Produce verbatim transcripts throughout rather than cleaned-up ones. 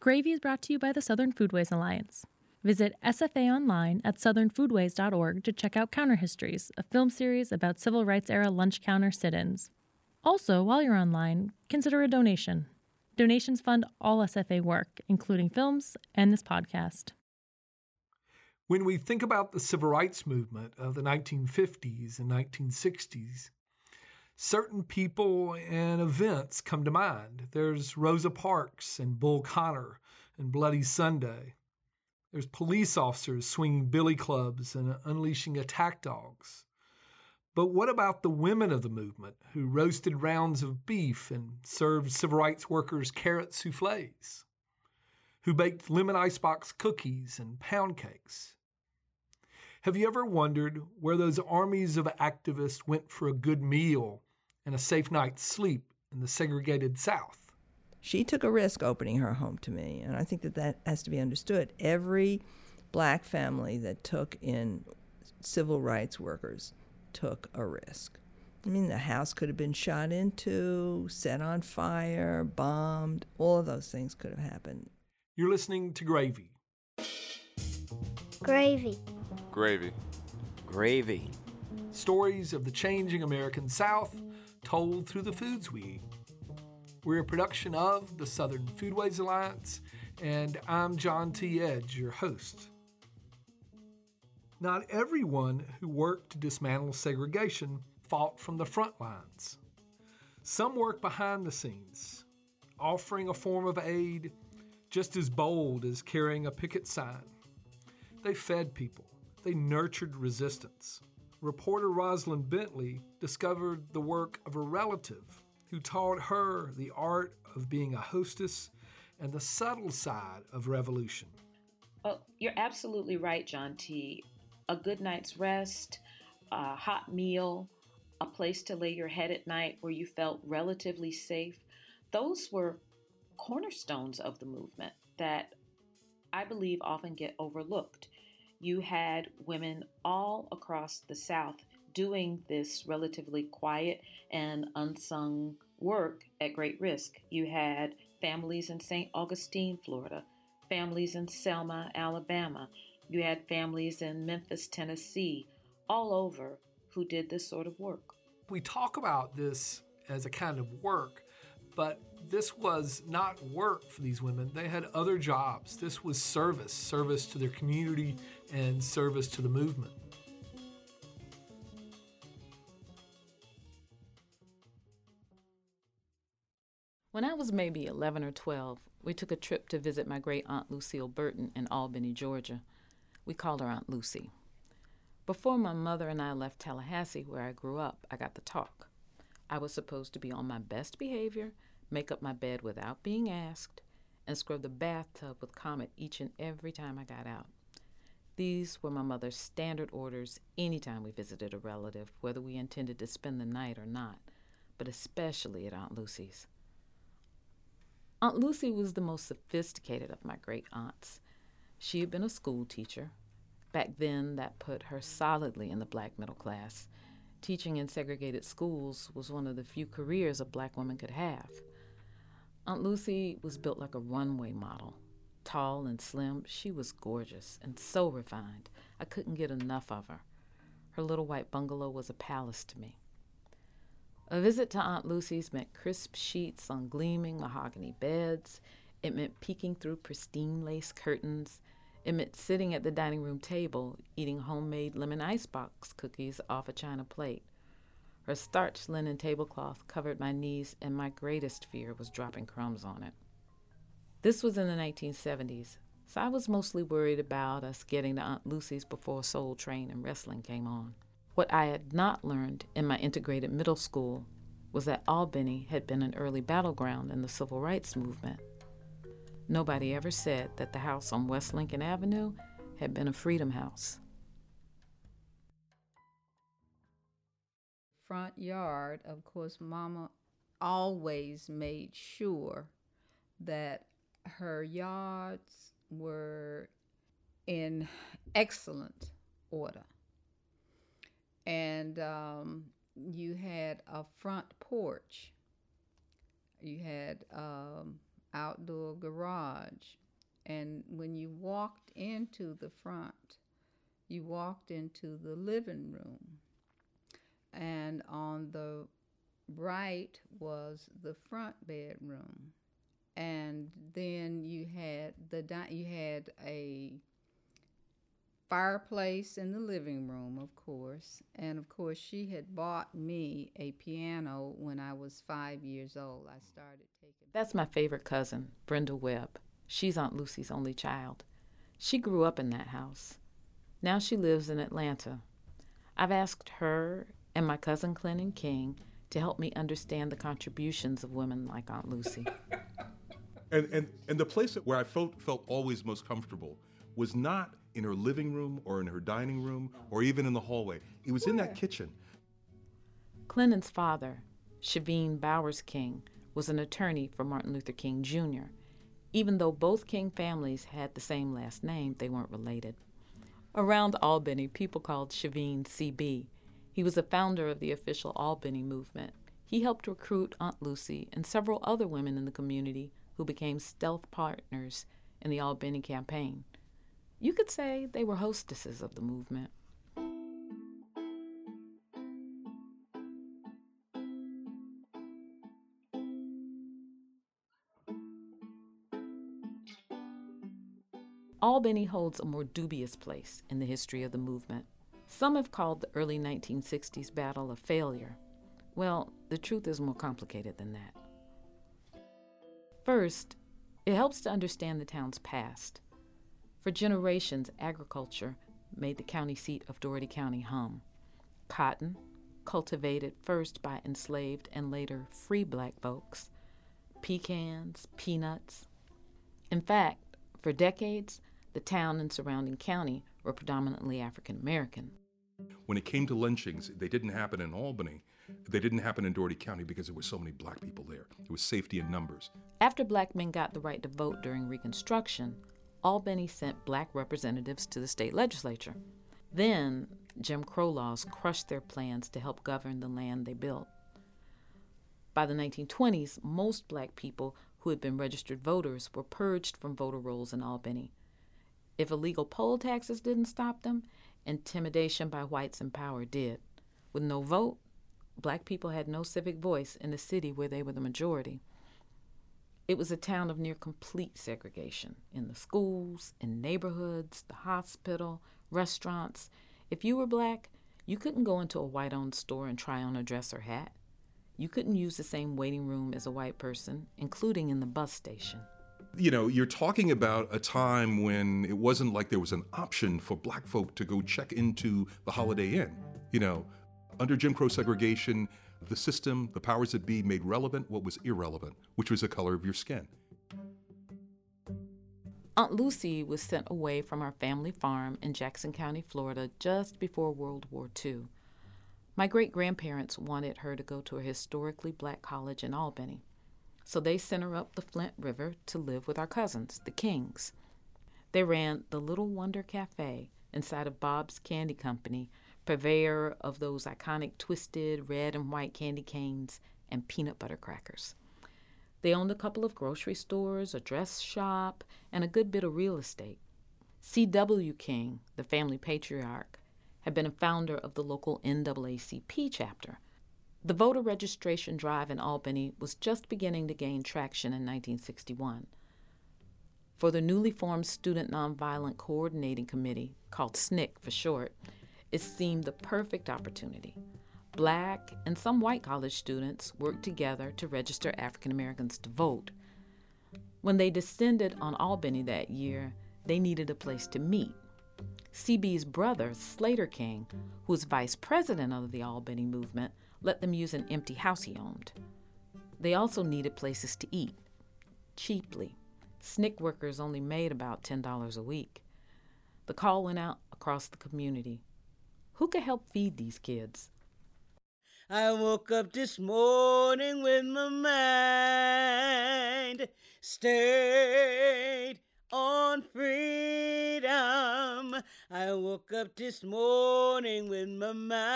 Gravy is brought to you by the Southern Foodways Alliance. Visit S F A online at southern foodways dot org to check out Counter Histories, a film series about civil rights-era lunch counter sit-ins. Also, while you're online, consider a donation. Donations fund all S F A work, including films and this podcast. When we think about the civil rights movement of the nineteen fifties and nineteen sixties, certain people and events come to mind. There's Rosa Parks and Bull Connor and Bloody Sunday. There's police officers swinging billy clubs and unleashing attack dogs. But what about the women of the movement who roasted rounds of beef and served civil rights workers carrot souffles? Who baked lemon icebox cookies and pound cakes? Have you ever wondered where those armies of activists went for a good meal and a safe night's sleep in the segregated South? She took a risk opening her home to me, and I think that that has to be understood. Every black family that took in civil rights workers took a risk. I mean, the house could have been shot into, set on fire, bombed. All of those things could have happened. You're listening to Gravy. Gravy. Gravy. Gravy. Stories of the changing American South told through the foods we eat. We're a production of the Southern Foodways Alliance, and I'm John T. Edge, your host. Not everyone who worked to dismantle segregation fought from the front lines. Some worked behind the scenes, offering a form of aid just as bold as carrying a picket sign. They fed people. They nurtured resistance. Reporter Rosalind Bentley discovered the work of a relative who taught her the art of being a hostess and the subtle side of revolution. Oh, you're absolutely right, John T. A good night's rest, a hot meal, a place to lay your head at night where you felt relatively safe, those were cornerstones of the movement that I believe often get overlooked. You had women all across the South doing this relatively quiet and unsung work at great risk. You had families in Saint Augustine, Florida, families in Selma, Alabama. You had families in Memphis, Tennessee, all over who did this sort of work. We talk about this as a kind of work, but this was not work for these women. They had other jobs. This was service, service to their community and service to the movement. When I was maybe eleven or twelve, we took a trip to visit my great aunt Lucille Burton in Albany, Georgia. We called her Aunt Lucy. Before my mother and I left Tallahassee, where I grew up, I got the talk. I was supposed to be on my best behavior, make up my bed without being asked, and scrub the bathtub with Comet each and every time I got out. These were my mother's standard orders anytime we visited a relative, whether we intended to spend the night or not, but especially at Aunt Lucy's. Aunt Lucy was the most sophisticated of my great aunts. She had been a school teacher. Back then, that put her solidly in the black middle class. Teaching in segregated schools was one of the few careers a black woman could have. Aunt Lucy was built like a runway model. Tall and slim, she was gorgeous and so refined. I couldn't get enough of her. Her little white bungalow was a palace to me. A visit to Aunt Lucy's meant crisp sheets on gleaming mahogany beds. It meant peeking through pristine lace curtains. It meant sitting at the dining room table, eating homemade lemon icebox cookies off a china plate. Her starched linen tablecloth covered my knees, and my greatest fear was dropping crumbs on it. This was in the nineteen seventies, so I was mostly worried about us getting to Aunt Lucy's before Soul Train and wrestling came on. What I had not learned in my integrated middle school was that Albany had been an early battleground in the civil rights movement. Nobody ever said that the house on West Lincoln Avenue had been a freedom house. Front yard, of course, Mama always made sure that her yards were in excellent order. And um, you had a front porch. You had um, outdoor garage. And when you walked into the front, you walked into the living room. And on the right was the front bedroom. And then you had the di- you had a fireplace in the living room, of course. And of course, she had bought me a piano when I was five years old. I started taking. That's my favorite cousin, Brenda Webb. She's Aunt Lucy's only child. She grew up in that house. Now she lives in Atlanta. I've asked her and my cousin Clinton King to help me understand the contributions of women like Aunt Lucy. And, and and the place where I felt felt always most comfortable was not in her living room or in her dining room or even in the hallway. It was in that kitchen. Clinton's father, Shaveen Bowers King, was an attorney for Martin Luther King Junior Even though both King families had the same last name, they weren't related. Around Albany, people called Shaveen C B. He was the founder of the official Albany movement. He helped recruit Aunt Lucy and several other women in the community who became stealth partners in the Albany campaign. You could say they were hostesses of the movement. Albany holds a more dubious place in the history of the movement. Some have called the early nineteen sixties battle a failure. Well, the truth is more complicated than that. First, it helps to understand the town's past. For generations, agriculture made the county seat of Dougherty County hum. Cotton, cultivated first by enslaved and later free black folks, pecans, peanuts. In fact, for decades, the town and surrounding county were predominantly African American. When it came to lynchings, they didn't happen in Albany. They didn't happen in Dougherty County because there were so many black people there. It was safety in numbers. After black men got the right to vote during Reconstruction, Albany sent black representatives to the state legislature. Then, Jim Crow laws crushed their plans to help govern the land they built. By the nineteen twenties, most black people who had been registered voters were purged from voter rolls in Albany. If illegal poll taxes didn't stop them, intimidation by whites in power did. With no vote, black people had no civic voice in a city where they were the majority. It was a town of near complete segregation in the schools, in neighborhoods, the hospital, restaurants. If you were black, you couldn't go into a white-owned store and try on a dress or hat. You couldn't use the same waiting room as a white person, including in the bus station. You know, you're talking about a time when it wasn't like there was an option for black folk to go check into the Holiday Inn. You know, under Jim Crow segregation, the system, the powers that be, made relevant what was irrelevant, which was the color of your skin. Aunt Lucy was sent away from our family farm in Jackson County, Florida, just before World War Two. My great-grandparents wanted her to go to a historically black college in Albany, so they sent her up the Flint River to live with our cousins, the Kings. They ran the Little Wonder Cafe inside of Bob's Candy Company, purveyor of those iconic twisted red and white candy canes and peanut butter crackers. They owned a couple of grocery stores, a dress shop, and a good bit of real estate. C W King, the family patriarch, had been a founder of the local N double A C P chapter. The voter registration drive in Albany was just beginning to gain traction in nineteen sixty-one. For the newly formed Student Nonviolent Coordinating Committee, called S N C C for short, it seemed the perfect opportunity. Black and some white college students worked together to register African Americans to vote. When they descended on Albany that year, they needed a place to meet. C B's brother, Slater King, who was vice president of the Albany movement, let them use an empty house he owned. They also needed places to eat, cheaply. S N C C workers only made about ten dollars a week. The call went out across the community. Who could help feed these kids? I woke up this morning with my mind stayed on freedom. I woke up this morning with my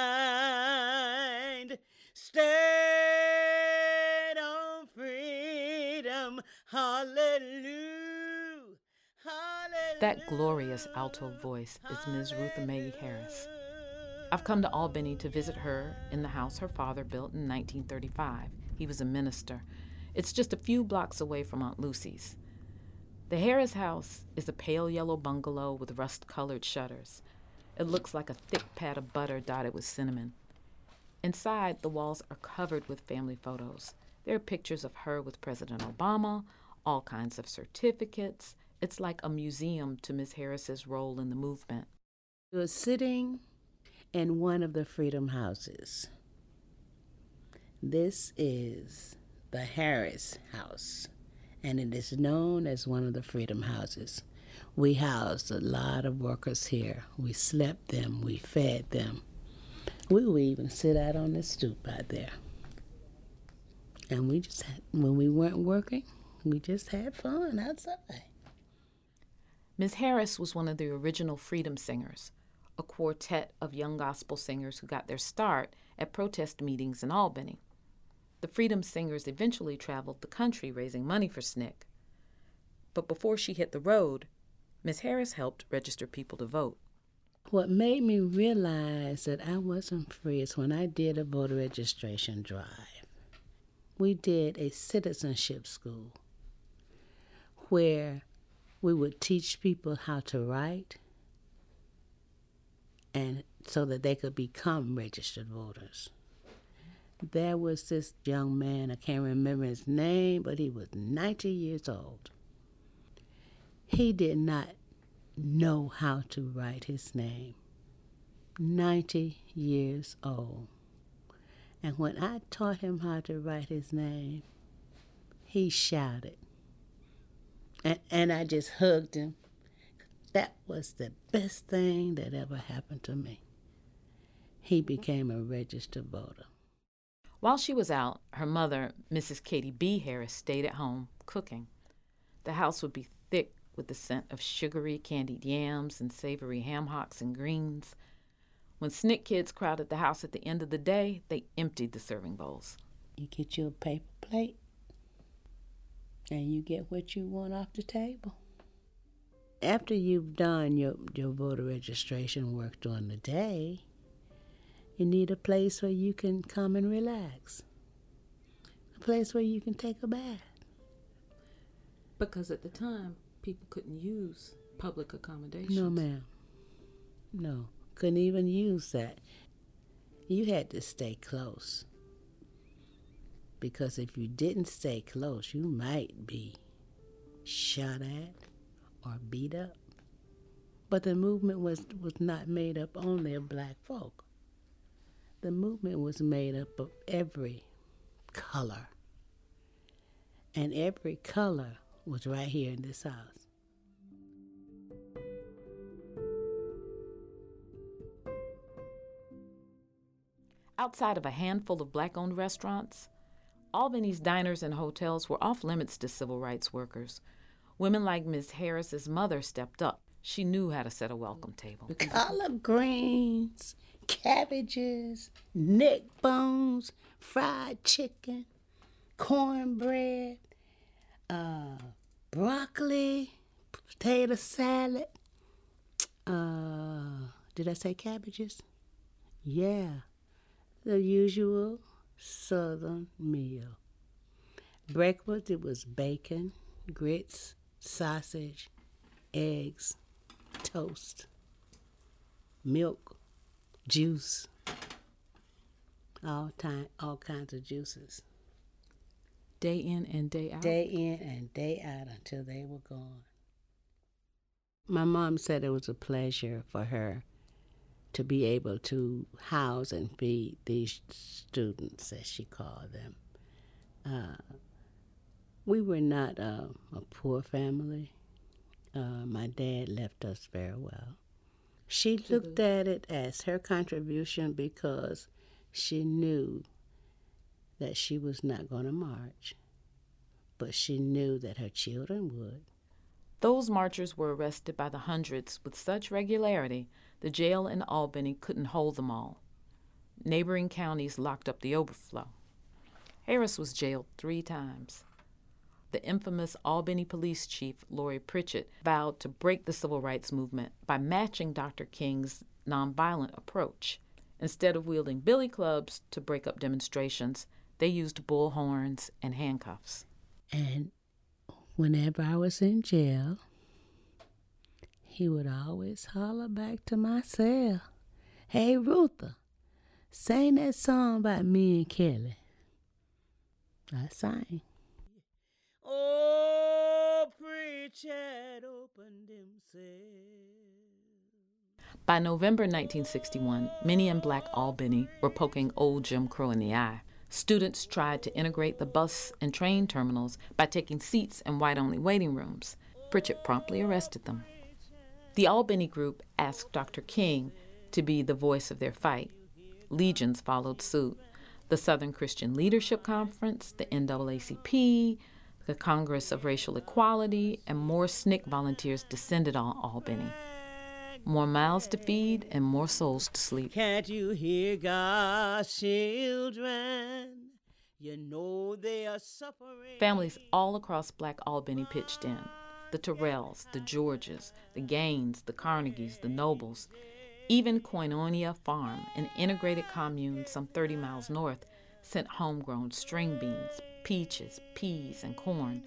mind stayed on freedom. Hallelujah. Hallelujah. Hallelujah. That glorious alto voice is Miz Rutha Mae Harris. I've come to Albany to visit her in the house her father built in nineteen thirty-five. He was a minister. It's just a few blocks away from Aunt Lucy's. The Harris house is a pale yellow bungalow with rust-colored shutters. It looks like a thick pat of butter dotted with cinnamon. Inside, the walls are covered with family photos. There are pictures of her with President Obama, all kinds of certificates. It's like a museum to Miz Harris's role in the movement. We were sitting in one of the Freedom Houses. This is the Harris House, and it is known as one of the Freedom Houses. We housed a lot of workers here. We slept them, we fed them. We would even sit out on the stoop out there. And we just had, when we weren't working, we just had fun outside. Miz Harris was one of the original Freedom Singers, a quartet of young gospel singers who got their start at protest meetings in Albany. The Freedom Singers eventually traveled the country raising money for S N C C. But before she hit the road, Miz Harris helped register people to vote. What made me realize that I wasn't free is when I did a voter registration drive. We did a citizenship school where we would teach people how to write and so that they could become registered voters. There was this young man, I can't remember his name, but he was ninety years old. He did not know how to write his name. ninety years old. And when I taught him how to write his name, he shouted. And, and I just hugged him. That was the best thing that ever happened to me. He became a registered voter. While she was out, her mother, Missus Katie B. Harris, stayed at home cooking. The house would be thick with the scent of sugary candied yams and savory ham hocks and greens. When S N C C kids crowded the house at the end of the day, they emptied the serving bowls. You get you a paper plate, and you get what you want off the table. After you've done your, your voter registration work during the day, you need a place where you can come and relax. A place where you can take a bath. Because at the time, people couldn't use public accommodations. No, ma'am. No, couldn't even use that. You had to stay close. Because if you didn't stay close, you might be shot at or beat up. But the movement was, was not made up only of black folk. The movement was made up of every color. And every color was right here in this house. Outside of a handful of black-owned restaurants, Albany's diners and hotels were off limits to civil rights workers. Women like Miz Harris's mother stepped up. She knew how to set a welcome table. Collard greens, cabbages, neck bones, fried chicken, cornbread, uh, broccoli, potato salad. Uh, did I say cabbages? Yeah, the usual Southern meal. Breakfast, it was bacon, grits, sausage, eggs, toast, milk, juice, all time, all kinds of juices. Day in and day out? Day in and day out until they were gone. My mom said it was a pleasure for her to be able to house and feed these students, as she called them. Uh, we were not uh, a poor family. Uh, my dad left us very well. She looked at it as her contribution because she knew that she was not going to march, but she knew that her children would. Those marchers were arrested by the hundreds with such regularity the jail in Albany couldn't hold them all. Neighboring counties locked up the overflow. Harris was jailed three times. the infamous Albany police chief, Laurie Pritchett, vowed to break the civil rights movement by matching Doctor King's nonviolent approach. Instead of wielding billy clubs to break up demonstrations, they used bullhorns and handcuffs. And whenever I was in jail, he would always holler back to my cell, "Hey, Ruther, sing that song about me and Kelly." I sang. Oh, Pritchett opened himself. By November nineteen sixty-one, many in Black Albany were poking old Jim Crow in the eye. Students tried to integrate the bus and train terminals by taking seats in white-only waiting rooms. Pritchett promptly arrested them. The Albany group asked Doctor King to be the voice of their fight. Legions followed suit. The Southern Christian Leadership Conference, the N double A C P, the Congress of Racial Equality, and more S N C C volunteers descended on Albany. More mouths to feed and more souls to sleep. Can't you hear God's children? You know they are suffering. Families all across Black Albany pitched in. The Terrells, the Georges, the Gaines, the Carnegies, the Nobles. Even Koinonia Farm, an integrated commune some thirty miles north, sent homegrown string beans, peaches, peas, and corn.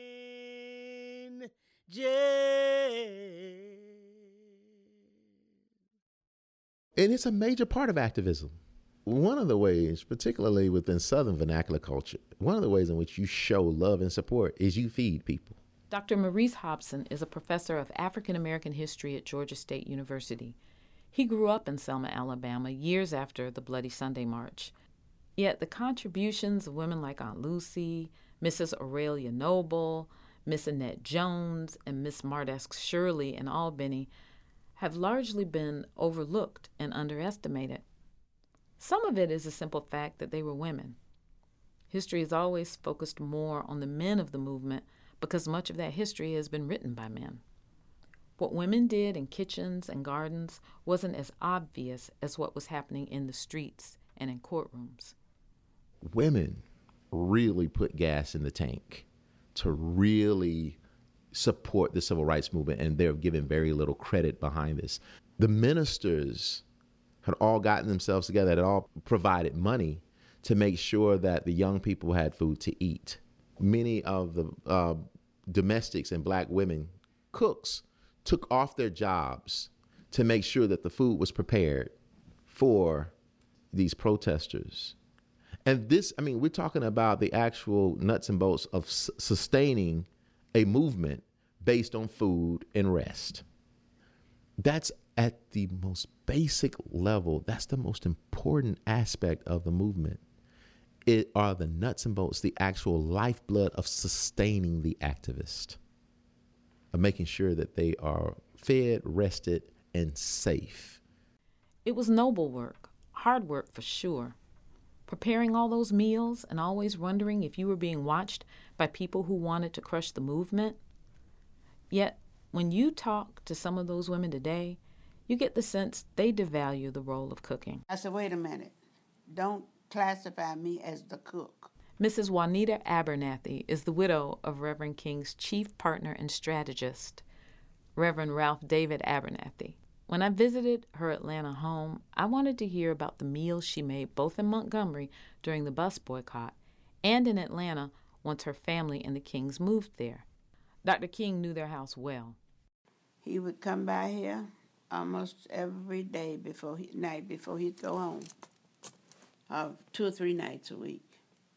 And it's a major part of activism. One of the ways, particularly within Southern vernacular culture, one of the ways in which you show love and support is you feed people. Doctor Maurice Hobson is a professor of African American history at Georgia State University. He grew up in Selma, Alabama, years after the Bloody Sunday March. Yet the contributions of women like Aunt Lucy, Missus Aurelia Noble, Miss Annette Jones, and Miss Mardesk Shirley in Albany have largely been overlooked and underestimated. Some of it is the simple fact that they were women. History has always focused more on the men of the movement because much of that history has been written by men. What women did in kitchens and gardens wasn't as obvious as what was happening in the streets and in courtrooms. Women really put gas in the tank to really support the civil rights movement, and they're given very little credit behind this. The ministers had all gotten themselves together, had all provided money to make sure that the young people had food to eat. Many of the uh, domestics and Black women, cooks, took off their jobs to make sure that the food was prepared for these protesters. And this, I mean, we're talking about the actual nuts and bolts of s- sustaining a movement based on food and rest. That's at the most basic level. That's the most important aspect of the movement. It are the nuts and bolts, the actual lifeblood of sustaining the activist, of making sure that they are fed, rested, and safe. It was noble work, hard work for sure. Preparing all those meals and always wondering if you were being watched by people who wanted to crush the movement. Yet, when you talk to some of those women today, you get the sense they devalue the role of cooking. I said, wait a minute. Don't classify me as the cook. Missus Juanita Abernathy is the widow of Reverend King's chief partner and strategist, Reverend Ralph David Abernathy. When I visited her Atlanta home, I wanted to hear about the meals she made both in Montgomery during the bus boycott and in Atlanta once her family and the Kings moved there. Doctor King knew their house well. He would come by here almost every day before he, night before he'd go home, uh, two or three nights a week.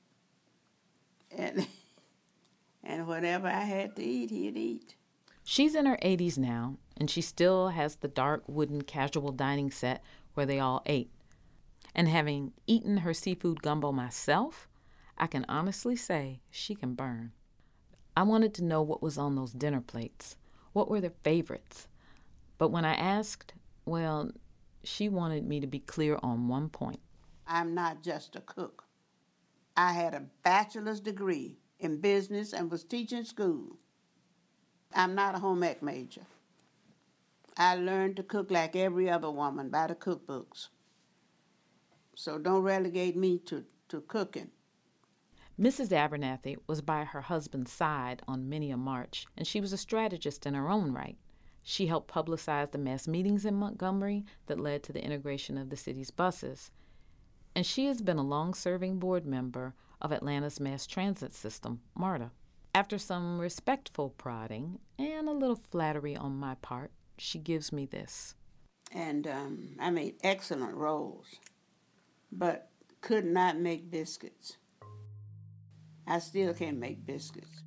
And, and whatever I had to eat, he'd eat. She's in her eighties now, and she still has the dark wooden casual dining set where they all ate. And having eaten her seafood gumbo myself, I can honestly say she can burn. I wanted to know what was on those dinner plates. What were their favorites? But when I asked, well, she wanted me to be clear on one point. I'm not just a cook. I had a bachelor's degree in business and was teaching school. I'm not a home ec major. I learned to cook like every other woman by the cookbooks. So don't relegate me to, to cooking. Missus Abernathy was by her husband's side on many a march, and she was a strategist in her own right. She helped publicize the mass meetings in Montgomery that led to the integration of the city's buses. And she has been a long-serving board member of Atlanta's mass transit system, MARTA. After some respectful prodding and a little flattery on my part, she gives me this. And um, I made excellent rolls, but could not make biscuits. I still can't make biscuits.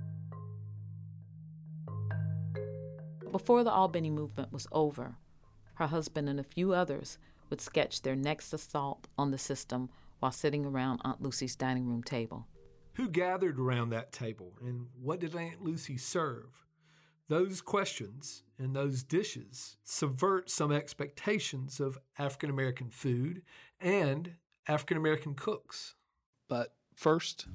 Before the Albany movement was over, her husband and a few others would sketch their next assault on the system while sitting around Aunt Lucy's dining room table. Who gathered around that table, and what did Aunt Lucy serve? Those questions and those dishes subvert some expectations of African American food and African American cooks. But first,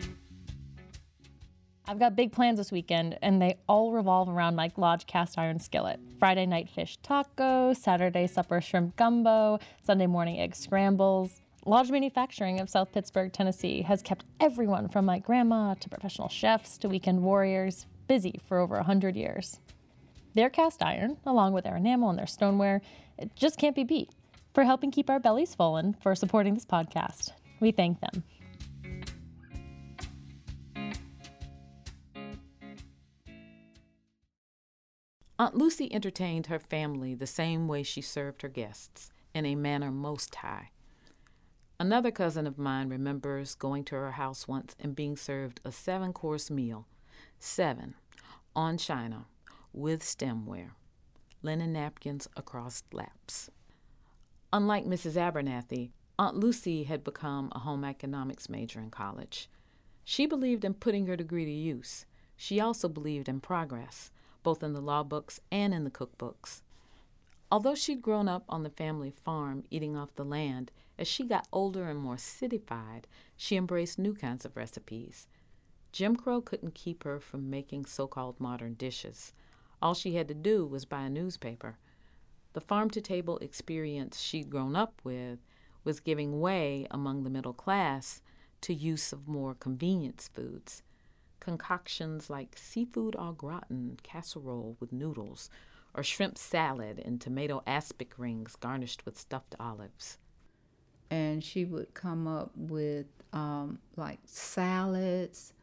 I've got big plans this weekend, and they all revolve around my Lodge cast iron skillet. Friday night fish tacos, Saturday supper shrimp gumbo, Sunday morning egg scrambles. Lodge Manufacturing of South Pittsburgh, Tennessee has kept everyone from my grandma to professional chefs to weekend warriors busy for over one hundred years. Their cast iron, along with their enamel and their stoneware, it just can't be beat. For helping keep our bellies full and for supporting this podcast, we thank them. Aunt Lucy entertained her family the same way she served her guests, in a manner most high. Another cousin of mine remembers going to her house once and being served a seven-course meal, seven, on china, with stemware, linen napkins across laps. Unlike Missus Abernathy, Aunt Lucy had become a home economics major in college. She believed in putting her degree to use. She also believed in progress, both in the law books and in the cookbooks. Although she'd grown up on the family farm eating off the land, as she got older and more cityfied, she embraced new kinds of recipes. Jim Crow couldn't keep her from making so-called modern dishes. All she had to do was buy a newspaper. The farm-to-table experience she'd grown up with was giving way among the middle class to use of more convenience foods. Concoctions like seafood au gratin casserole with noodles, or shrimp salad and tomato aspic rings garnished with stuffed olives. And she would come up with um, like salads,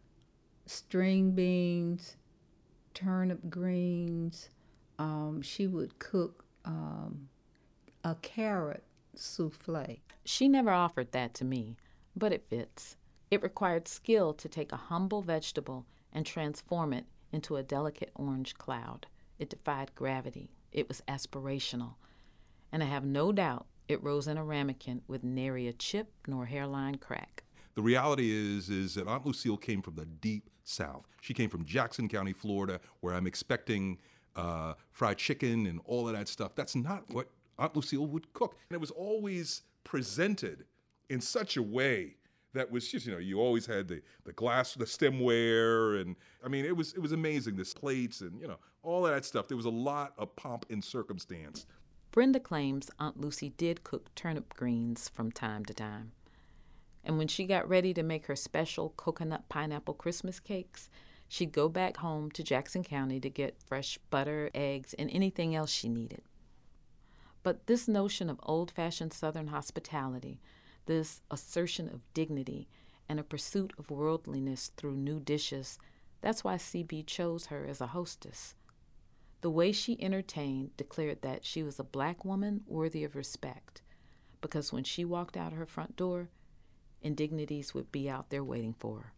string beans, turnip greens. Um, she would cook um, a carrot souffle. She never offered that to me, but it fits. It required skill to take a humble vegetable and transform it into a delicate orange cloud. It defied gravity. It was aspirational. And I have no doubt it rose in a ramekin with nary a chip nor hairline crack. The reality is, is that Aunt Lucille came from the deep South. She came from Jackson County, Florida, where I'm expecting uh, fried chicken and all of that stuff. That's not what Aunt Lucille would cook. And it was always presented in such a way that was just, you know, you always had the, the glass, the stemware, and I mean, it was it was amazing, the plates and, you know, all of that stuff. There was a lot of pomp and circumstance. Brenda claims Aunt Lucy did cook turnip greens from time to time. And when she got ready to make her special coconut pineapple Christmas cakes, she'd go back home to Jackson County to get fresh butter, eggs, and anything else she needed. But this notion of old-fashioned Southern hospitality, this assertion of dignity and a pursuit of worldliness through new dishes, that's why C B chose her as a hostess. The way she entertained declared that she was a black woman worthy of respect, because when she walked out her front door, indignities would be out there waiting for her.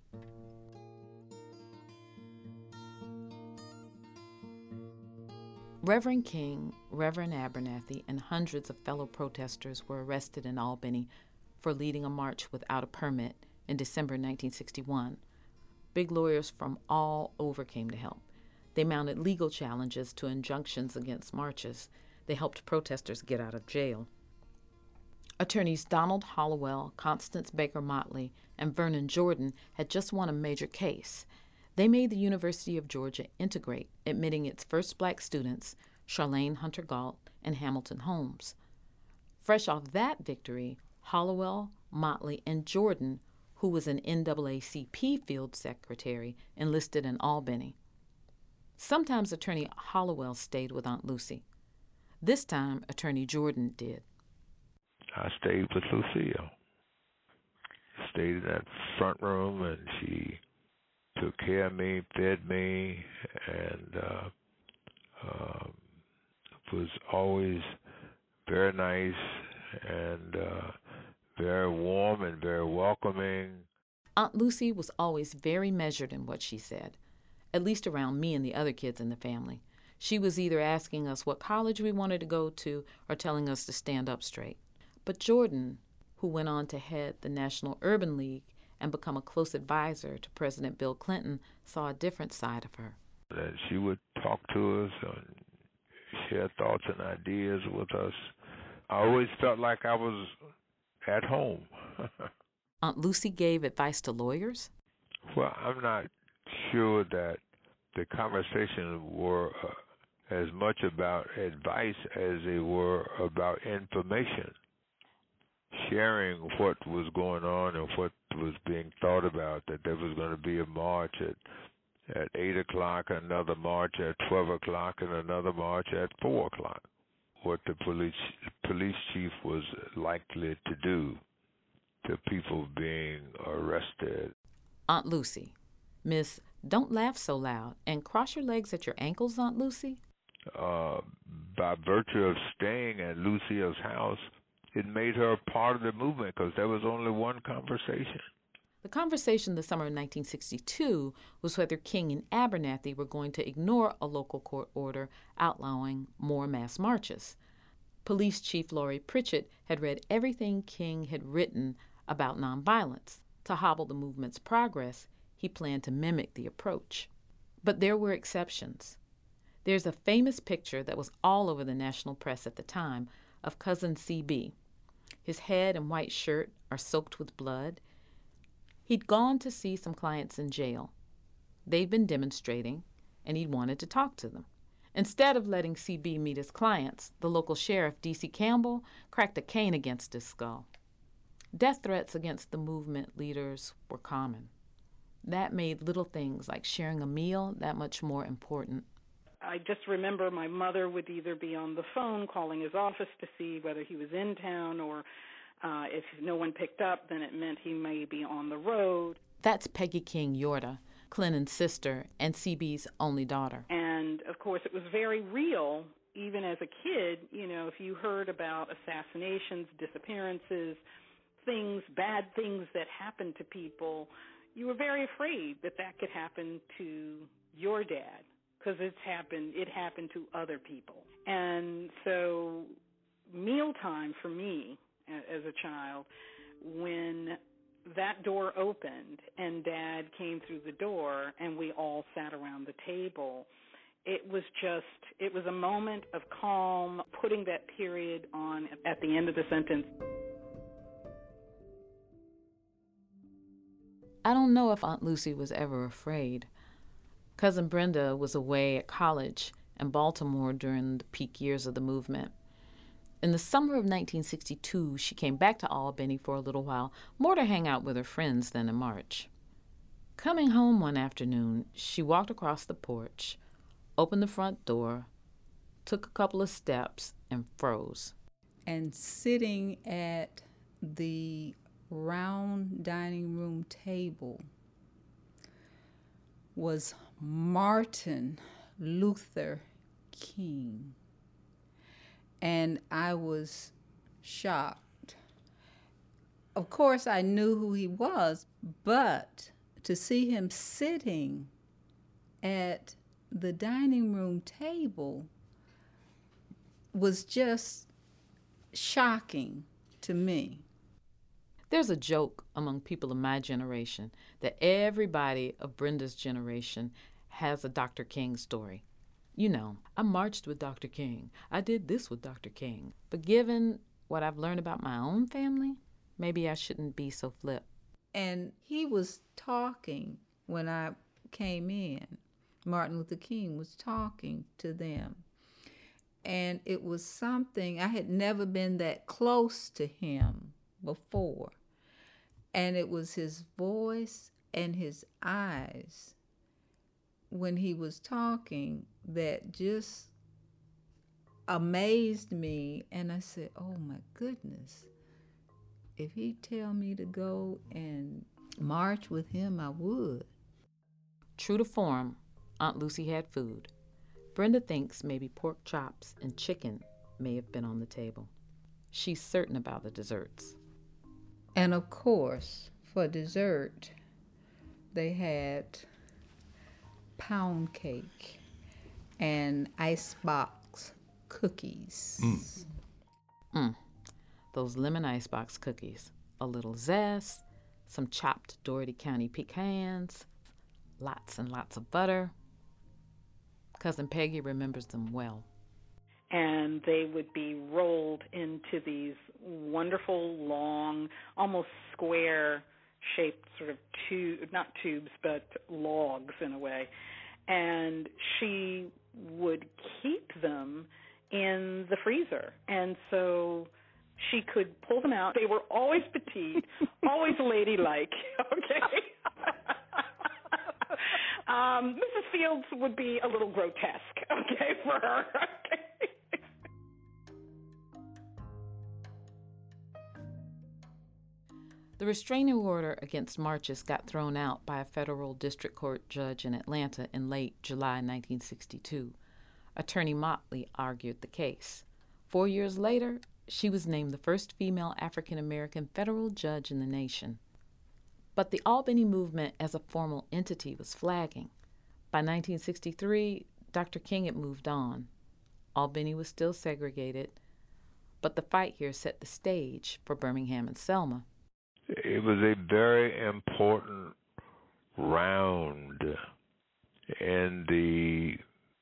Reverend King, Reverend Abernathy, and hundreds of fellow protesters were arrested in Albany for leading a march without a permit in December nineteen sixty-one. Big lawyers from all over came to help. They mounted legal challenges to injunctions against marches. They helped protesters get out of jail. Attorneys Donald Hollowell, Constance Baker Motley, and Vernon Jordan had just won a major case. They made the University of Georgia integrate, admitting its first black students, Charlene Hunter Galt and Hamilton Holmes. Fresh off that victory, Hollowell, Motley, and Jordan who was an N double A C P field secretary enlisted in Albany. Sometimes Attorney Hollowell stayed with Aunt Lucy. This time, Attorney Jordan did. I stayed with Lucille. Stayed in that front room, and she took care of me, fed me, and uh, uh, was always very nice and uh, very warm and very welcoming. Aunt Lucy was always very measured in what she said, at least around me and the other kids in the family. She was either asking us what college we wanted to go to or telling us to stand up straight. But Jordan, who went on to head the National Urban League and become a close advisor to President Bill Clinton, saw a different side of her. And she would talk to us and share thoughts and ideas with us. I always felt like I was at home. Aunt Lucy gave advice to lawyers? Well, I'm not sure that the conversations were uh, as much about advice as they were about information. Sharing what was going on and what was being thought about, that there was going to be a march at, at eight o'clock, another march at twelve o'clock, and another march at four o'clock. What the police police chief was likely to do to people being arrested. Aunt Lucy, Miss, don't laugh so loud and cross your legs at your ankles, Aunt Lucy. Uh, by virtue of staying at Lucille's house, it made her a part of the movement because there was only one conversation. The conversation the summer of nineteen sixty-two was whether King and Abernathy were going to ignore a local court order outlawing more mass marches. Police Chief Laurie Pritchett had read everything King had written about nonviolence. To hobble the movement's progress, he planned to mimic the approach. But there were exceptions. There's a famous picture that was all over the national press at the time of Cousin C B. His head and white shirt are soaked with blood. He'd gone to see some clients in jail. They'd been demonstrating, and he'd wanted to talk to them. Instead of letting C B meet his clients, the local sheriff, D C Campbell, cracked a cane against his skull. Death threats against the movement leaders were common. That made little things like sharing a meal that much more important. I just remember my mother would either be on the phone calling his office to see whether he was in town, or uh, if no one picked up, then it meant he may be on the road. That's Peggy King Yorta, Clennon's sister and C B's only daughter. And, of course, it was very real, even as a kid. You know, if you heard about assassinations, disappearances, things, bad things that happened to people, you were very afraid that that could happen to your dad. Because it's happened, it happened to other people. And so mealtime for me as a child, when that door opened and Dad came through the door and we all sat around the table, it was just, it was a moment of calm, putting that period on at the end of the sentence. I don't know if Aunt Lucy was ever afraid. Cousin Brenda was away at college in Baltimore during the peak years of the movement. In the summer of nineteen sixty-two, she came back to Albany for a little while, more to hang out with her friends than in March. Coming home one afternoon, she walked across the porch, opened the front door, took a couple of steps, and froze. And sitting at the round dining room table was Martin Luther King. And I was shocked. Of course, I knew who he was, but to see him sitting at the dining room table was just shocking to me. There's a joke among people of my generation that everybody of Brenda's generation has a Doctor King story. You know, I marched with Doctor King. I did this with Doctor King. But given what I've learned about my own family, maybe I shouldn't be so flip. And he was talking when I came in. Martin Luther King was talking to them. And it was something, I had never been that close to him before. And it was his voice and his eyes when he was talking that just amazed me. And I said, oh my goodness, if he'd tell me to go and march with him, I would. True to form, Aunt Lucy had food. Brenda thinks maybe pork chops and chicken may have been on the table. She's certain about the desserts. And of course, for dessert, they had pound cake and icebox cookies. Mm. Mm. Those lemon icebox cookies. A little zest, some chopped Doherty County pecans, lots and lots of butter. Cousin Peggy remembers them well. And they would be rolled into these wonderful, long, almost square-shaped sort of tube, not tubes, but logs in a way. And she would keep them in the freezer. And so she could pull them out. They were always petite, always ladylike, okay? um, Missus Fields would be a little grotesque, okay, for her, okay? The restraining order against marches got thrown out by a federal district court judge in Atlanta in late July nineteen sixty-two. Attorney Motley argued the case. Four years later, she was named the first female African-American federal judge in the nation. But the Albany movement as a formal entity was flagging. By nineteen sixty-three, Doctor King had moved on. Albany was still segregated, but the fight here set the stage for Birmingham and Selma. It was a very important round in the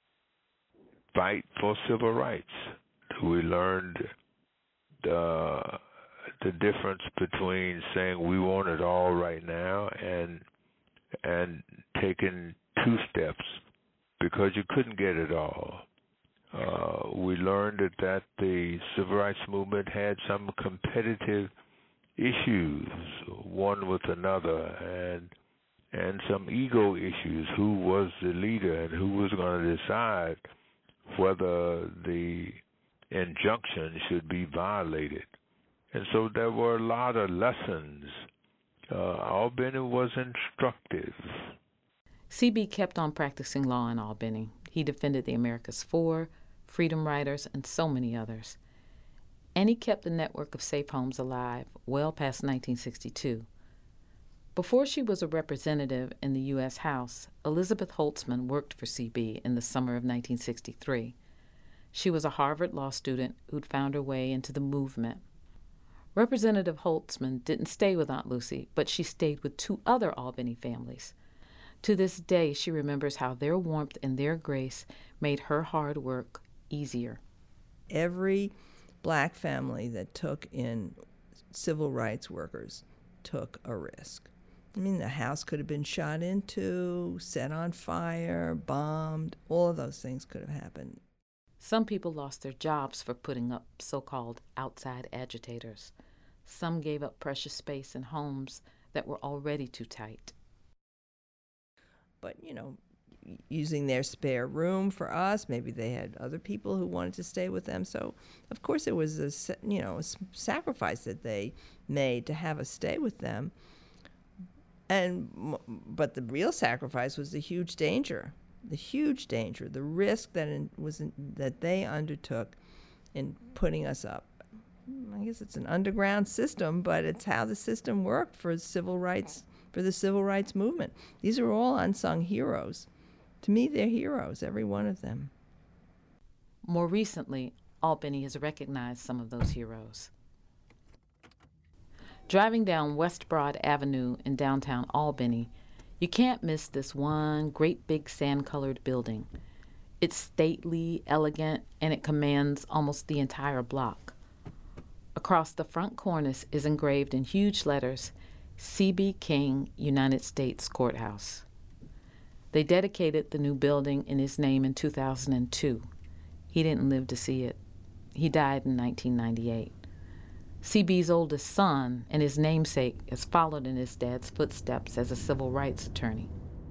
fight for civil rights. We learned the, the difference between saying we want it all right now and and taking two steps because you couldn't get it all. Uh, we learned that, that the civil rights movement had some competitive issues, one with another, and and some ego issues. Who was the leader and who was going to decide whether the injunction should be violated? And so there were a lot of lessons. Uh, Albany was instructive. C B kept on practicing law in Albany. He defended the Americas Four, Freedom Riders, and so many others. And he kept the network of safe homes alive well past nineteen sixty-two. Before she was a representative in the U S House, Elizabeth Holtzman worked for C B in the summer of nineteen sixty-three. She was a Harvard law student who'd found her way into the movement. Representative Holtzman didn't stay with Aunt Lucy, but she stayed with two other Albany families. To this day, she remembers how their warmth and their grace made her hard work easier. Every black family that took in civil rights workers took a risk. I mean, the house could have been shot into, set on fire, bombed. All of those things could have happened. Some people lost their jobs for putting up so-called outside agitators. Some gave up precious space in homes that were already too tight. But, you know, using their spare room for us. Maybe they had other people who wanted to stay with them. So, of course, it was a, you know, a sacrifice that they made to have us stay with them. And but the real sacrifice was the huge danger, the huge danger, the risk that in, was in, that they undertook in putting us up. I guess it's an underground system, but it's how the system worked for civil rights, for the civil rights movement. These are all unsung heroes. To me, they're heroes, every one of them. More recently, Albany has recognized some of those heroes. Driving down West Broad Avenue in downtown Albany, you can't miss this one great big sand-colored building. It's stately, elegant, and it commands almost the entire block. Across the front cornice is engraved in huge letters, C B King, United States Courthouse. They dedicated the new building in his name in two thousand two. He didn't live to see it. He died in nineteen ninety-eight. C B's oldest son and his namesake has followed in his dad's footsteps as a civil rights attorney.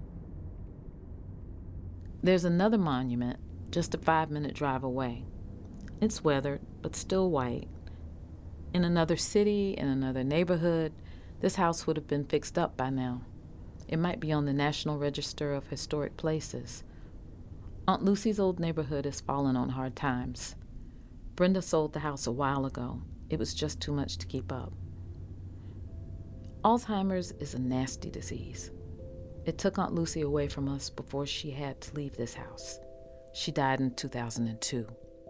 There's another monument just a five-minute drive away. It's weathered, but still white. In another city, in another neighborhood, this house would have been fixed up by now. It might be on the National Register of Historic Places. Aunt Lucy's old neighborhood has fallen on hard times. Brenda sold the house a while ago. It was just too much to keep up. Alzheimer's is a nasty disease. It took Aunt Lucy away from us before she had to leave this house. She died in two thousand two.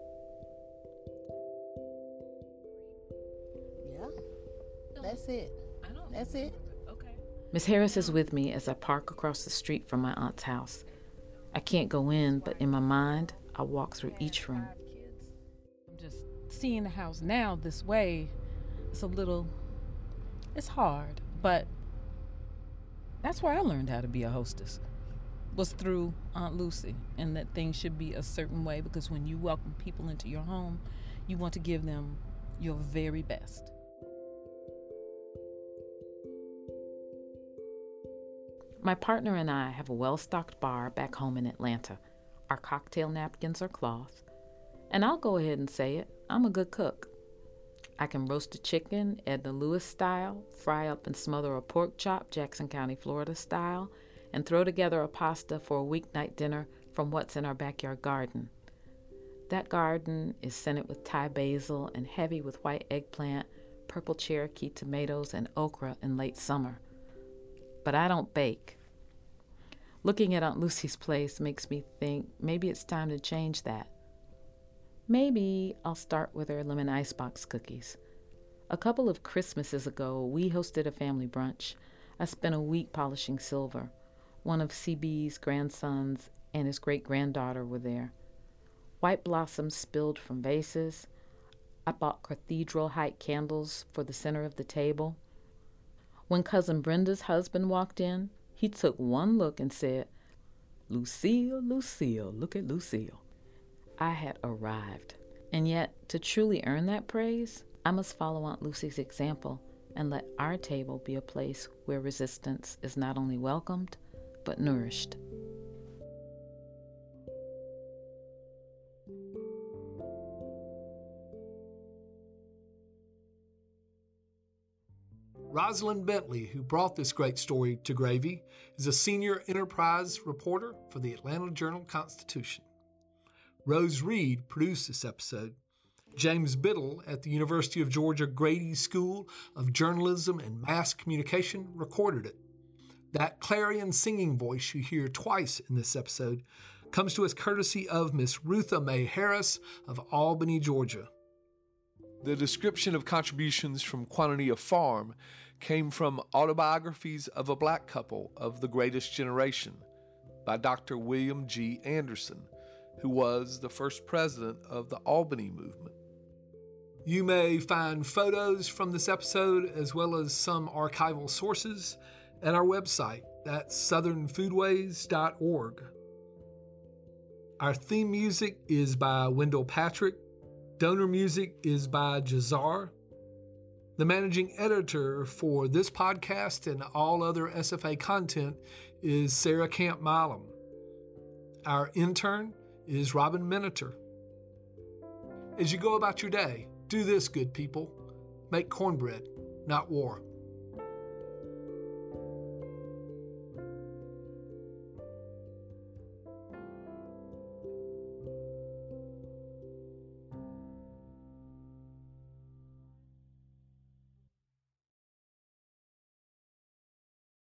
Yeah, that's it. That's it. Okay. Miss Harris is with me as I park across the street from my aunt's house. I can't go in, but in my mind, I walk through each room. I'm just seeing the house now this way. It's a little, it's hard, but that's where I learned how to be a hostess, was through Aunt Lucy, and that things should be a certain way, because when you welcome people into your home, you want to give them your very best. My partner and I have a well-stocked bar back home in Atlanta. Our cocktail napkins are cloth. And I'll go ahead and say it, I'm a good cook. I can roast a chicken Edna Lewis style, fry up and smother a pork chop Jackson County, Florida style, and throw together a pasta for a weeknight dinner from what's in our backyard garden. That garden is scented with Thai basil and heavy with white eggplant, purple Cherokee tomatoes, and okra in late summer. But I don't bake. Looking at Aunt Lucy's place makes me think maybe it's time to change that. Maybe I'll start with her lemon icebox cookies. A couple of Christmases ago, we hosted a family brunch. I spent a week polishing silver. One of C B's grandsons and his great-granddaughter were there. White blossoms spilled from vases. I bought cathedral-height candles for the center of the table. When Cousin Brenda's husband walked in, he took one look and said, "Lucille, Lucille, look at Lucille." I had arrived. And yet, to truly earn that praise, I must follow Aunt Lucy's example and let our table be a place where resistance is not only welcomed, but nourished. Rosalind Bentley, who brought this great story to Gravy, is a senior enterprise reporter for the Atlanta Journal-Constitution. Rose Reed produced this episode. James Biddle at the University of Georgia Grady School of Journalism and Mass Communication recorded it. That clarion singing voice you hear twice in this episode comes to us courtesy of Miss Rutha Mae Harris of Albany, Georgia. The description of contributions from Quantitia Farm came from Autobiographies of a Black Couple of the Greatest Generation by Doctor William G. Anderson, who was the first president of the Albany movement. You may find photos from this episode as well as some archival sources at our website at southern foodways dot org. Our theme music is by Wendell Patrick. Donor music is by Jazar. The managing editor for this podcast and all other S F A content is Sarah Camp Milam. Our intern is Robin Miniter. As you go about your day, do this, good people. Make cornbread, not war.